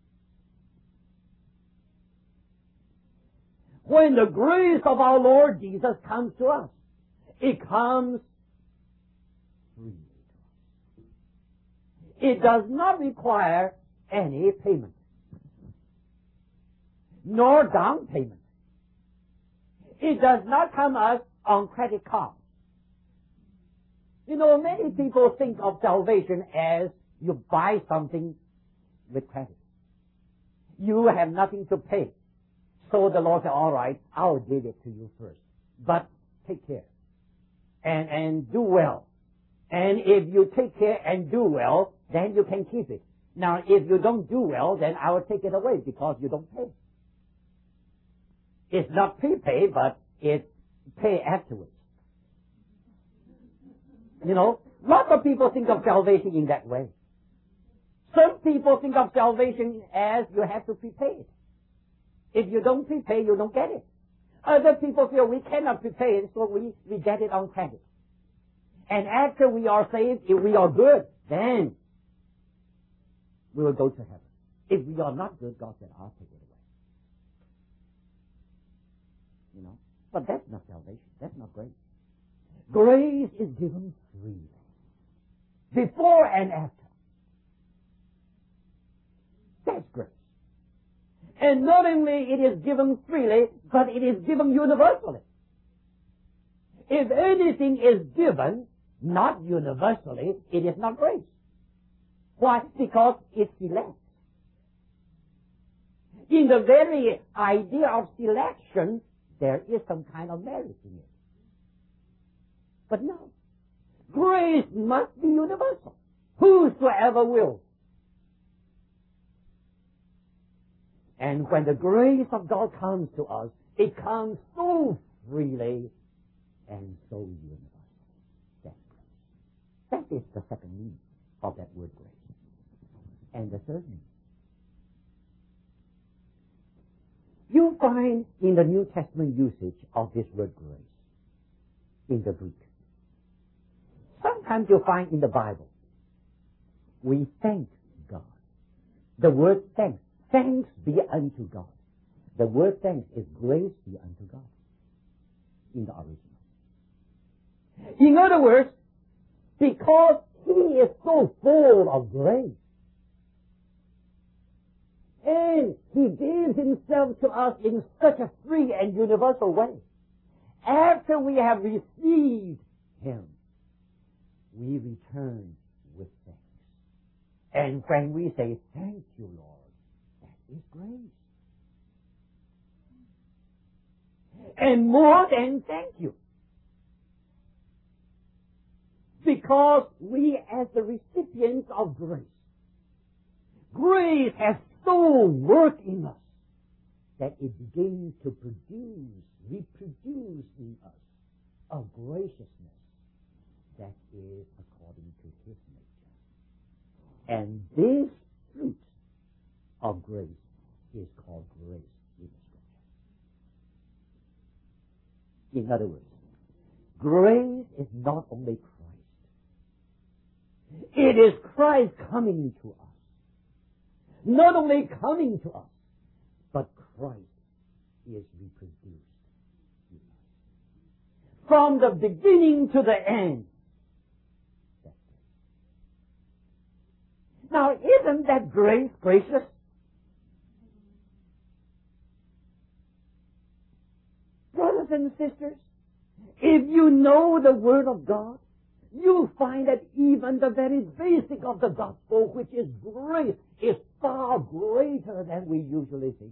When the grace of our Lord Jesus comes to us, it comes freely to us. It does not require any payment, nor down payment. It does not come us on credit card. You know, many people think of salvation as you buy something with credit. You have nothing to pay. So the Lord said, all right, I'll give it to you first. But take care. And do well. And if you take care and do well, then you can keep it. Now, if you don't do well, then I will take it away because you don't pay. It's not prepaid, but it's pay afterwards. You know, lots of people think of salvation in that way. Some people think of salvation as you have to prepay it. If you don't prepay, you don't get it. Other people feel we cannot prepay it, so we get it on credit. And after we are saved, if we are good, then we will go to heaven. If we are not good, God said, I'll take it away. You know, but that's not salvation. That's not grace. Grace is given freely. Before and after. That's grace. And not only it is given freely, but it is given universally. If anything is given not universally, it is not grace. Why? Because it selects. In the very idea of selection, there is some kind of merit in it. But no. Grace must be universal. Whosoever will. And when the grace of God comes to us, it comes so freely and so universal. That's grace. That is the second meaning of that word grace. And the third meaning. You find in the New Testament usage of this word grace in the Greek. Sometimes you find in the Bible, we thank God. The word thanks. Thanks be unto God. The word thanks is grace be unto God in the original. In other words, because He is so full of grace, and He gives Himself to us in such a free and universal way, after we have received Him, we return with thanks. And when we say, thank you, Lord, that is grace. And more than thank you. Because we as the recipients of grace, grace has so worked in us that it begins to reproduce in us a graciousness that is according to His nature. And this fruit of grace is called grace in Scripture. In other words, grace is not only Christ. It is Christ coming to us. Not only coming to us, but Christ is reproduced in us. From the beginning to the end. Now, isn't that grace gracious? Brothers and sisters, If you know the Word of God, you'll find that even the very basic of the gospel, which is grace, is far greater than we usually think.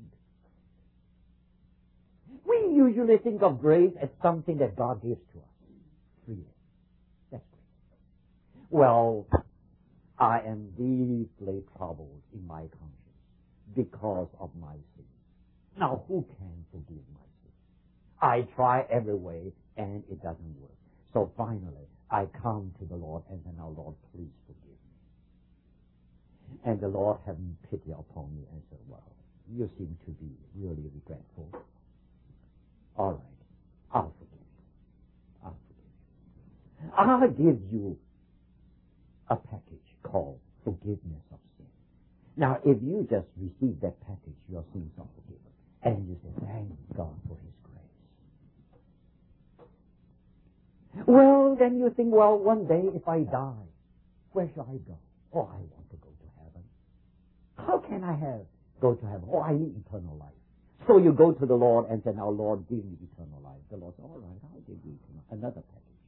We usually think of grace as something that God gives to us freely. That's grace. Well, I am deeply troubled in my conscience because of my sin. Now, who can forgive my sin? I try every way, and it doesn't work. So finally, I come to the Lord and say, now, Lord, please forgive me. And the Lord had pity upon me and said, well, you seem to be really regretful. All right, I'll forgive you. I'll forgive you. I'll give you a package called forgiveness of sin. Now, if you just receive that package, your sins are forgiven. And you say, thank God for His grace. Well, then you think, well, one day if I die, where shall I go? Oh, I want to go to heaven. How can I go to heaven? Oh, I need eternal life. So you go to the Lord and say, now, Lord, give me eternal life. The Lord says, all right, I'll give you another package.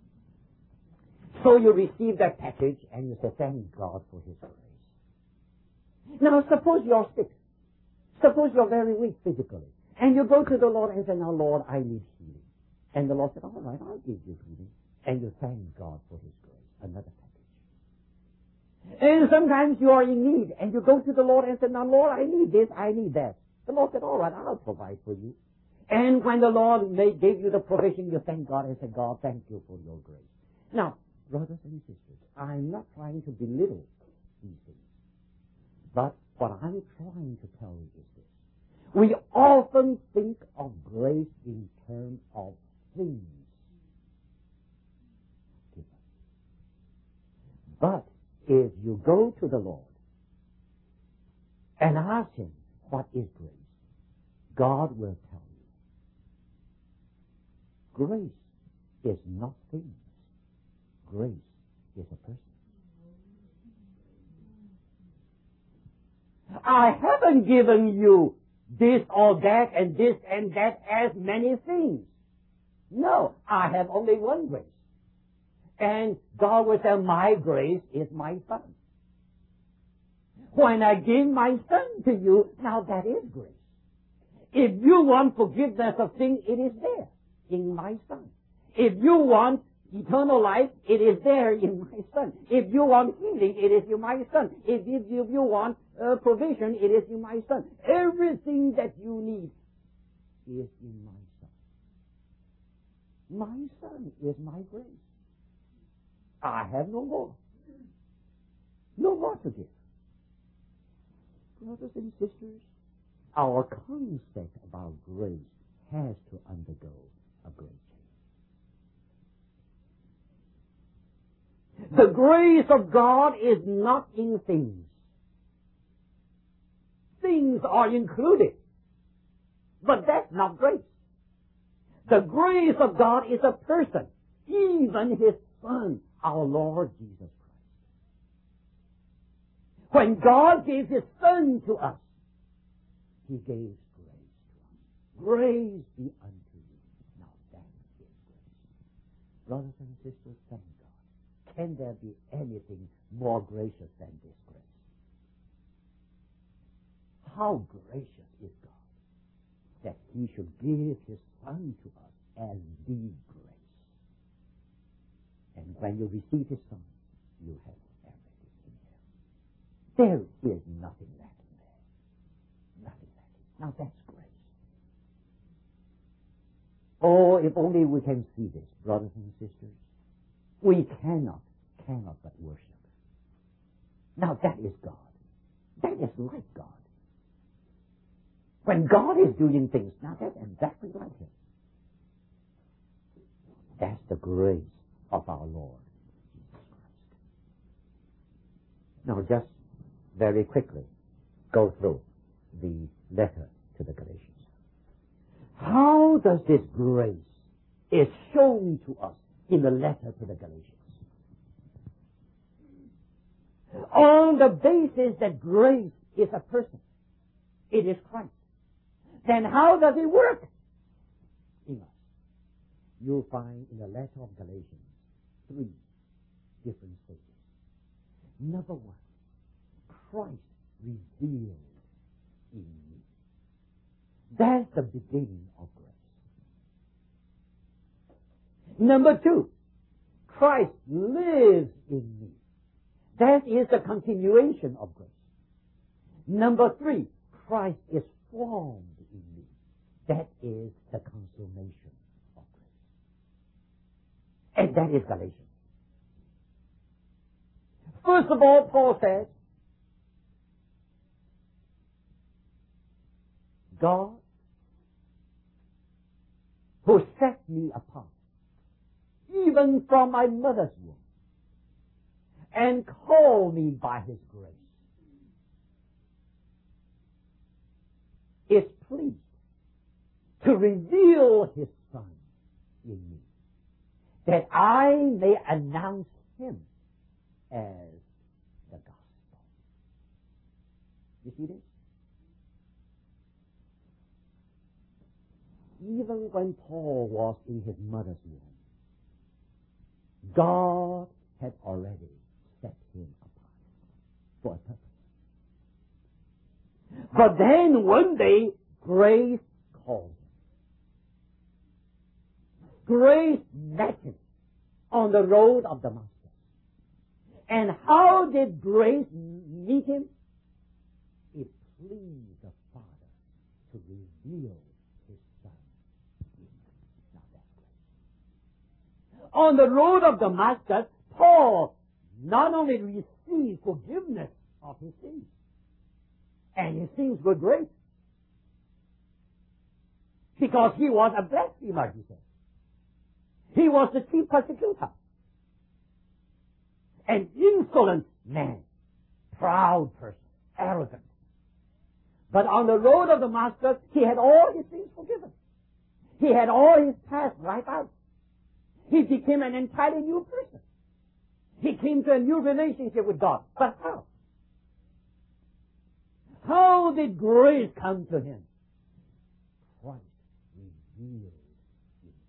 So you receive that package and you say, thank God for His grace. Now, suppose you're sick. Suppose you're very weak physically. And you go to the Lord and say, now, Lord, I need healing. And the Lord said, all right, I'll give you healing. And you thank God for His grace. Another package. And sometimes you are in need. And you go to the Lord and say, now, Lord, I need this, I need that. The Lord said, all right, I'll provide for you. And when the Lord gave you the provision, you thank God and say, God, thank you for your grace. Now, brothers and sisters, I'm not trying to belittle these things. But what I'm trying to tell you is this. We often think of grace in terms of things given. But if you go to the Lord and ask Him, what is grace? God will tell you. Grace is not things. Grace is a person. I haven't given you this or that and this and that as many things. No, I have only one grace. And God will say, my grace is my Son. When I give my Son to you, now that is grace. If you want forgiveness of sin, it is there in my Son. If you want eternal life, it is there in my Son. If you want healing, it is in my Son. If you want provision, it is in my Son. Everything that you need is in my Son. My Son is my grace. I have no more. No more to give. Brothers and sisters, our concept about grace has to undergo a great change. The grace of God is not in things. Things are included, but that's not grace. The grace of God is a person, even His Son, our Lord Jesus Christ. When God gave His Son to us, He gave grace to us. Grace be unto you. Now that is grace. Brothers and sisters, thank God. Can there be anything more gracious than this grace? How gracious is God that He should give His Son to us as the grace. And when you receive His Son, you have everything in Him. There is nothing lacking there. Nothing lacking. Now that's grace. Oh, if only we can see this, brothers and sisters. We cannot but worship. Now that is God. That is like God. When God is doing things, now that's exactly like Him. That's the grace of our Lord Jesus Christ. Now just very quickly go through the letter to the Galatians. How does this grace is shown to us in the letter to the Galatians? On the basis that grace is a person. It is Christ. Then how does it work in us? you'll find in the letter of Galatians 3 different stages. Number one, Christ revealed in me. That's the beginning of grace. Number two, Christ lives in me. That is the continuation of grace. Number three, Christ is formed in me. That is the consummation of grace. And that is Galatians. First of all, Paul says, God, who set me apart, even from my mother's womb, and called me by His grace, is pleased to reveal His Son in me, that I may announce Him as the gospel. You see this? Even when Paul was in his mother's womb, God had already set him apart for a purpose. But then one day, grace called him. Grace met him on the road of Damascus. And how did grace meet him? It pleased the Father to reveal His Son in him. Now that's grace. On the road of Damascus, Paul not only received forgiveness of his sins, and his sins were great, because he was a blasphemer, he said. He was the chief persecutor. An insolent man, proud person, arrogant. But on the road of Damascus, he had all his sins forgiven. He had all his past wiped out. He became an entirely new person. He came to a new relationship with God. But how? How did grace come to him? Christ revealed in him.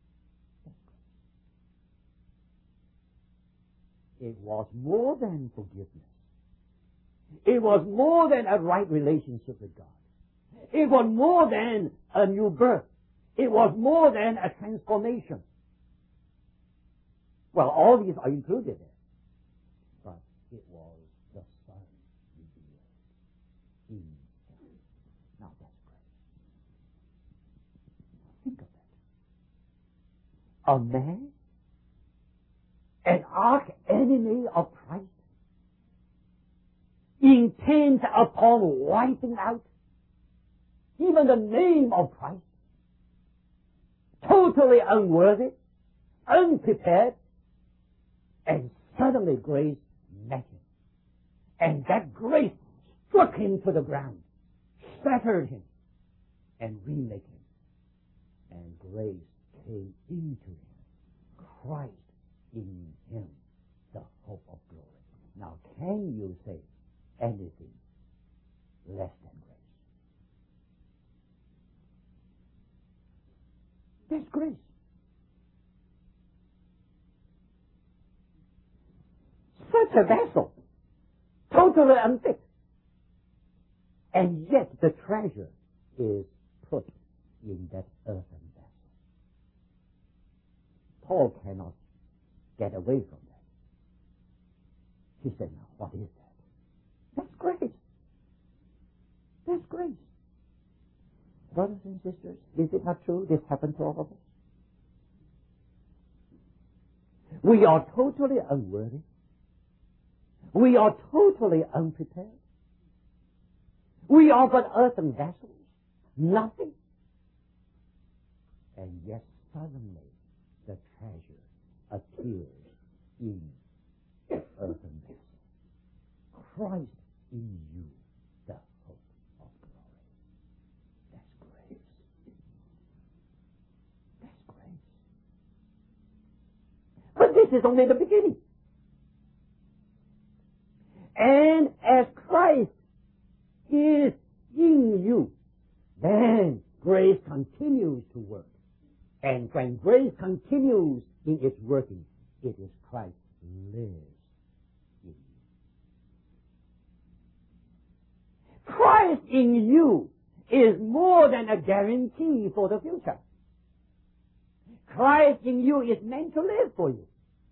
It was more than forgiveness. It was more than a right relationship with God. It was more than a new birth. It was more than a transformation. Well, all these are included there. But it was the Son revealed in him. Now that's great. Think of that. A man, an arch enemy of Christ, intent upon wiping out even the name of Christ, totally unworthy, unprepared, and suddenly grace met him. And that grace struck him to the ground, shattered him, and remade him. And grace came into him. Christ in him, the hope of glory. Now, can you say anything less than grace? That's grace. Such a vessel, totally unfit. And yet the treasure is put in that earthen vessel. Paul cannot get away from that. He said, now, what is that? That's grace. That's grace. Brothers and sisters, is it not true this happened to all of us? We are totally unworthy. We are totally unprepared. We are but earthen vessels, nothing. And yet suddenly the treasure appears in the earthen vessel. Christ in you, the hope of glory. That's grace. That's grace. But this is only the beginning. And as Christ is in you, then grace continues to work And when grace continues in its working, it is Christ lives in you. Christ in you is more than a guarantee for the future. Christ in you is meant to live for you.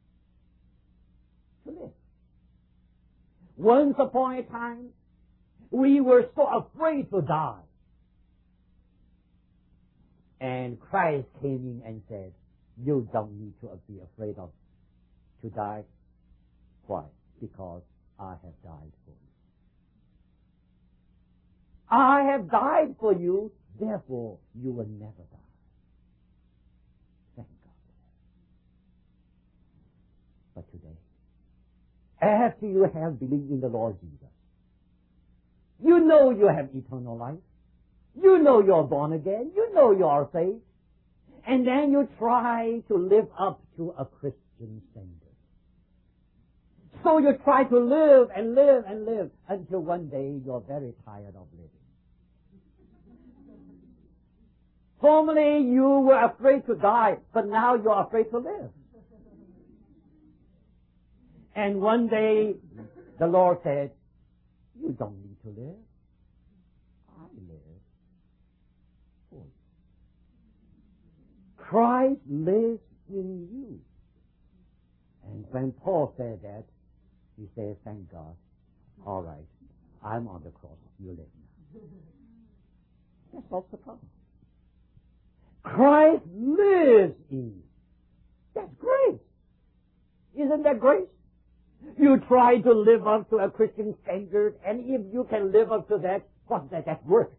To live. Once upon a time, we were so afraid to die. And Christ came in and said, you don't need to be afraid of to die. Why? Because I have died for you. I have died for you, therefore you will never die. Thank God. But today, after you have believed in the Lord Jesus, you know you have eternal life. You know you're born again. You know you are saved. And then you try to live up to a Christian standard. So you try to live and live and live until one day you're very tired of living. Formerly you were afraid to die, but now you're afraid to live. And one day the Lord said, you don't need to live. I live for you. Christ lives in you. And when Paul said that, he said, thank God. All right, I'm on the cross. You live now. That solves the problem. Christ lives in you. That's grace. Isn't that grace? You try to live up to a Christian standard, and if you can live up to that, what's that? That's work.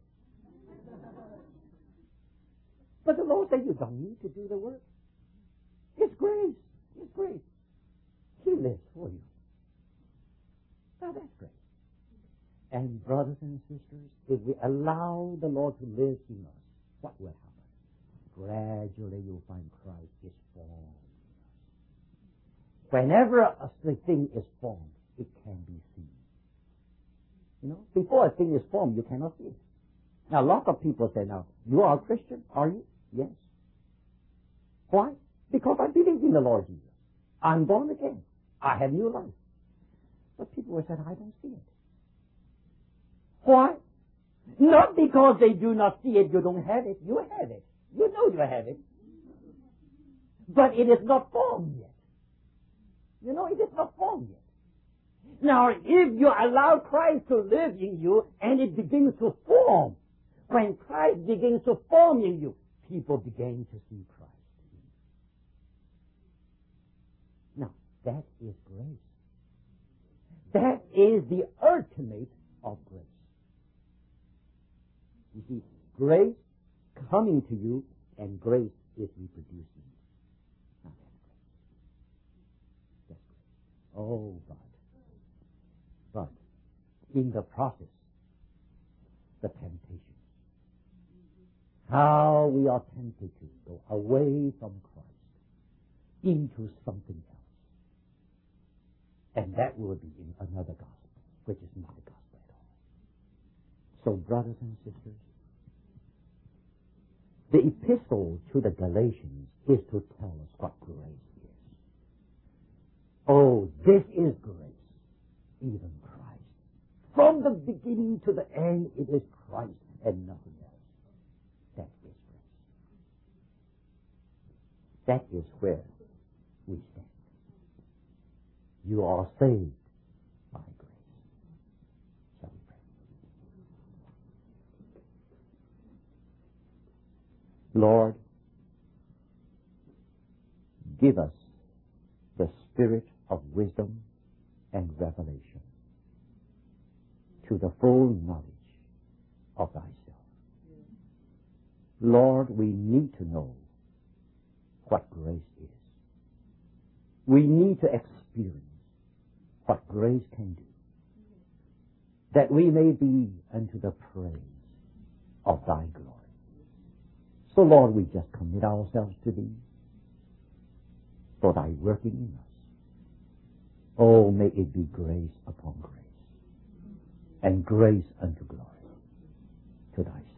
But the Lord said you don't need to do the work. It's grace. It's grace. He lives for you. Now that's grace. And brothers and sisters, if we allow the Lord to live in us, what will happen? Gradually you'll find Christ is formed. Whenever a thing is formed, it can be seen. You know, before a thing is formed, you cannot see it. Now, a lot of people say, now, you are a Christian, are you? Yes. Why? Because I believe in the Lord Jesus. I'm born again. I have new life. But people will say, I don't see it. Why? Not because they do not see it, you don't have it. You have it. You know you have it. But it is not formed yet. You know, it is not formed yet. Now, if you allow Christ to live in you and it begins to form, when Christ begins to form in you, people begin to see Christ. Now, that is grace. That is the ultimate of grace. You see, grace coming to you and grace is reproducing. Now that's grace. That's grace. Oh, but in the process, the temptation. How we are tempted to go away from Christ into something else. And that will be in another gospel, which is not a gospel at all. So, brothers and sisters, the epistle to the Galatians is to tell us what grace is. Oh, this is grace, even Christ. From the beginning to the end, it is Christ and nothing else. That is grace. That is where we stand. You are saved by grace. Shall we pray? Lord, give us the spirit of wisdom and revelation to the full knowledge of thyself. Lord, we need to know what grace is. We need to experience what grace can do, that we may be unto the praise of thy glory. So, Lord, we just commit ourselves to thee for thy working in us. Oh, may it be grace upon grace, and grace unto glory to thyself.